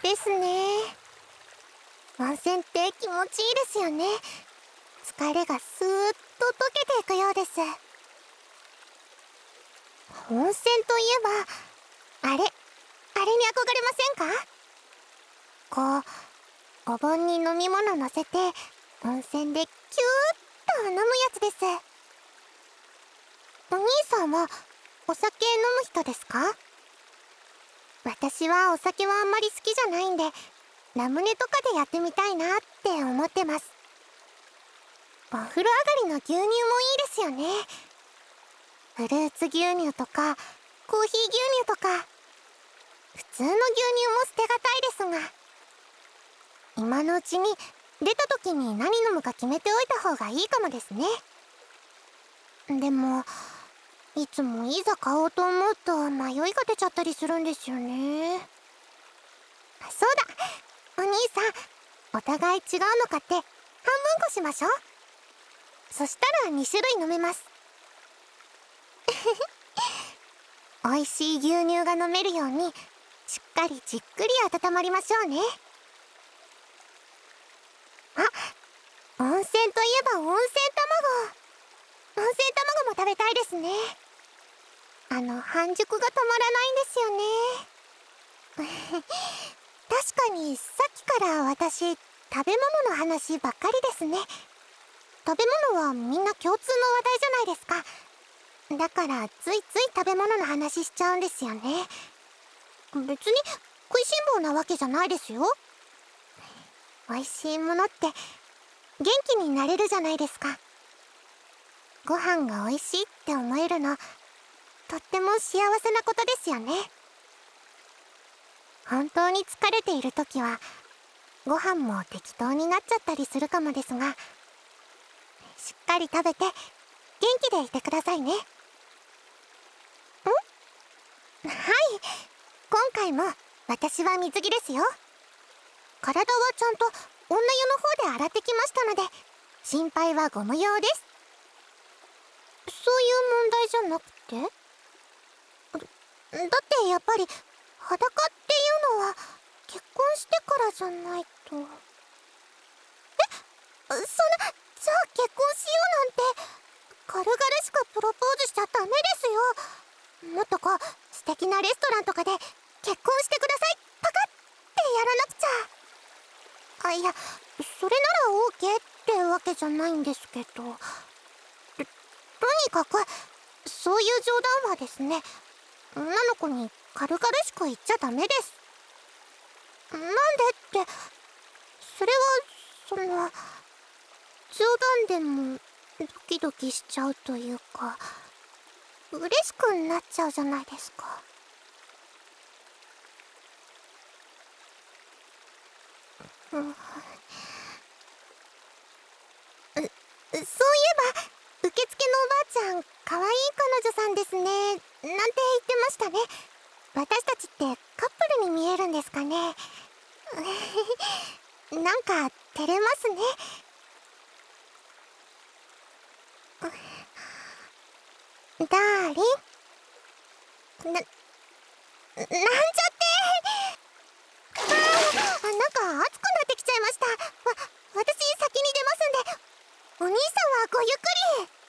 ですね。温泉って気持ちいいですよね。疲れがスーッと溶けていくようです。温泉といえば、あれに憧れませんか？こう、お盆に飲み物乗せて、温泉でキューッと飲むやつです。お兄さんは、お酒飲む人ですか？私はお酒はあんまり好きじゃないんで、ラムネとかでやってみたいなって思ってます。お風呂上がりの牛乳もいいですよね。フルーツ牛乳とか、コーヒー牛乳とか。普通の牛乳も捨てがたいですが、今のうちに出た時に何飲むか決めておいた方がいいかもですね。でも、いつもいざ買おうと思うと迷いが出ちゃったりするんですよね。そうだ、お兄さん、お互い違うの買って半分こしましょう。そしたら2種類飲めます。美味しい牛乳が飲めるようにしっかりじっくり温まりましょうね。あ、温泉といえば温泉卵も食べたいですね。半熟が止まらないんですよね。確かにさっきから私、食べ物の話ばっかりですね。食べ物はみんな共通の話題じゃないですか。だからついつい食べ物の話しちゃうんですよね。別に食いしん坊なわけじゃないですよ。美味しいものって元気になれるじゃないですか。ご飯が美味しいって思えるの、とっても幸せなことですよね。本当に疲れている時はご飯も適当になっちゃったりするかもですが、しっかり食べて元気でいてくださいね。はい、今回も私は水着ですよ。体はちゃんと女湯の方で洗ってきましたので、心配はご無用です。そういう問題じゃなくて？だってやっぱり裸っていうのは結婚してからじゃないと。じゃあ結婚しようなんて軽々しくプロポーズしちゃダメですよ。もっと素敵なレストランとかで結婚してくださいパカってやらなくちゃ。いや、それなら OK ってわけじゃないんですけど、とにかくそういう冗談はですね、女の子に軽々しく言っちゃダメです。なんでって、それは冗談でもドキドキしちゃうというか、嬉しくなっちゃうじゃないですか。そういえば、受付のおばあちゃん、可愛い彼女さんですね、なんて言ってましたね。私たちってカップルに見えるんですかね。なんか照れますね。ダーリン、なんちゃってなんか熱くなってきちゃいました。私先に出ますんで、お兄さんはごゆっくり。